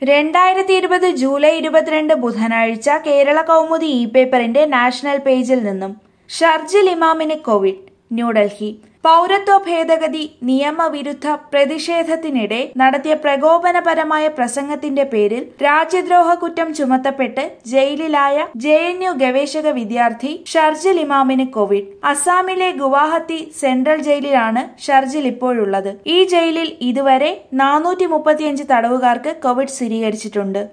2020 July 22 ബുധനാഴ്ച കേരള കൗമുദി പേപ്പറിന്റെ national പേജിൽ നിന്നും ഷർജിൽ ഇമാമിന് കോവിഡ്. ന്യൂഡൽഹി. പൗരത്വ ഭേദഗതി നിയമവിരുദ്ധ പ്രതിഷേധത്തിനിടെ നടത്തിയ പ്രകോപനപരമായ പ്രസംഗത്തിന്റെ പേരിൽ രാജ്യദ്രോഹ കുറ്റം ചുമത്തപ്പെട്ട് ജയിലിലായ JNU ഗവേഷക വിദ്യാർത്ഥി ഷർജിൽ ഇമാമിന് കോവിഡ്. അസാമിലെ ഗുവാഹത്തി സെൻട്രൽ ജയിലിലാണ് ഷർജിൽ ഇപ്പോഴുള്ളത്. ഈ ജയിലിൽ ഇതുവരെ 435 തടവുകാർക്ക് കോവിഡ് സ്ഥിരീകരിച്ചിട്ടുണ്ട്.